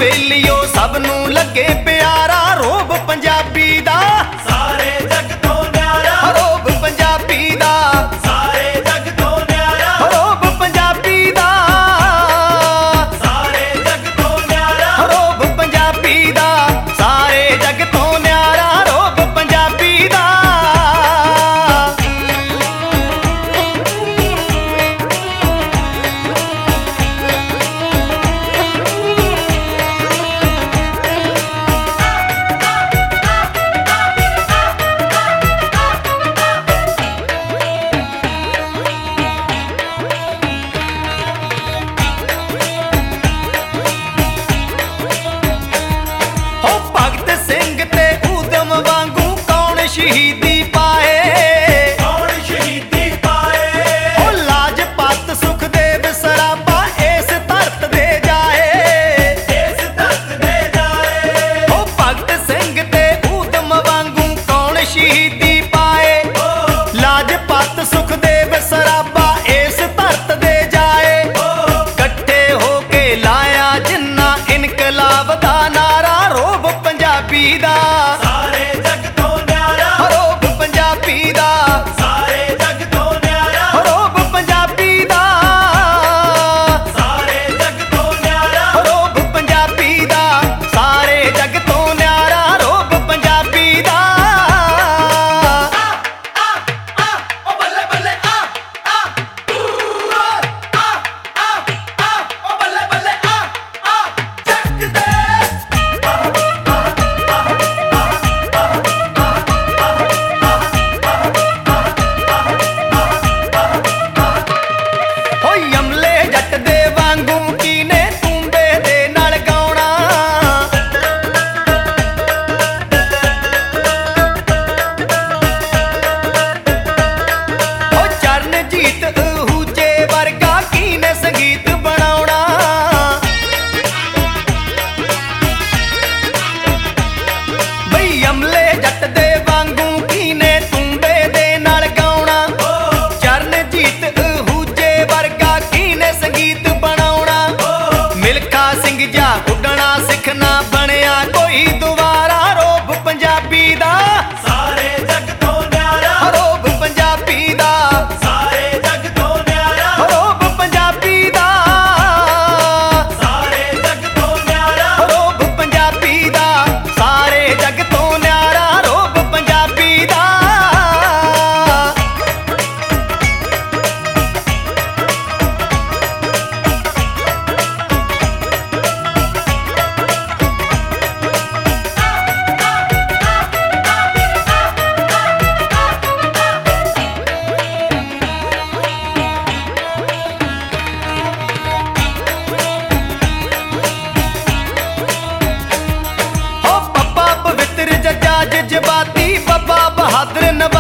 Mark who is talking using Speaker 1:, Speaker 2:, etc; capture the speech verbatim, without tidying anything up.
Speaker 1: बेलियो सब नूं लगे प्यारा रोब पंजाबी दा
Speaker 2: सारे जग तो न्यारा
Speaker 1: रोब पंजाबी दा
Speaker 2: सारे जग तो न्यारा
Speaker 1: रोब पंजाबी दा
Speaker 2: सारे जग तो न्यारा
Speaker 1: रोब पंजाबी दा सारे जग तो न्यारा रोब पंजाबी दा शहीदी पाए
Speaker 2: कौन शहीदी पाए
Speaker 1: ओ लाजपत सुखदेव सराबा इस धरत दे जाए
Speaker 2: इस धरत दे जाए
Speaker 1: ओ भगत सिंह ते ऊधम वांगू कौन शहीदी पाए लाजपत सुखदेव सराबा इस धरत दे जाए कट्ठे होके लाया जिन्ना इनकलाब दा नारा रोब पंजाबी दा
Speaker 2: सारे जग तो
Speaker 1: रोब पंजाबी दा
Speaker 2: सारे जग तो न्यारा
Speaker 1: रोब पंजाबी दा
Speaker 2: सारे जग तो न्यारा
Speaker 1: रोब पंजाबी दा सारे जग तो न्यारा रोब पंजाबी दा
Speaker 2: आ आ आ ओ बल्ले बल्ले आ आ आ आ आ ओ बल्ले बल्ले आ आ जग दे
Speaker 1: होई अमले जट दे वांगू कीने तूंबे दे नाल गाउणा ओ चरणजीत आहूजे वर्गा कीने संगीत बनाउणा बई अमले जट दे वांगू कीने तूंबे दे नाल गाउणा चरणजीत आहूजे वर्गा कीने संगीत बनाउणा मिल्खा सिंह जा उडना सिखना बनिया कोई दुबारा रोब पंजाबी दा
Speaker 2: सारे जग तो न्यारा
Speaker 1: रोब पंजाबी दा
Speaker 2: सारे जग तो न्यारा
Speaker 1: रोब पंजाबी दा
Speaker 2: सारे जग तो न्यारा
Speaker 1: रोब पंजाबी दा सारे जग तो न्यारा रोब पंजाबी दा हो पप्पा पवित्र जज्जा जज्बाती बाबा बहादुर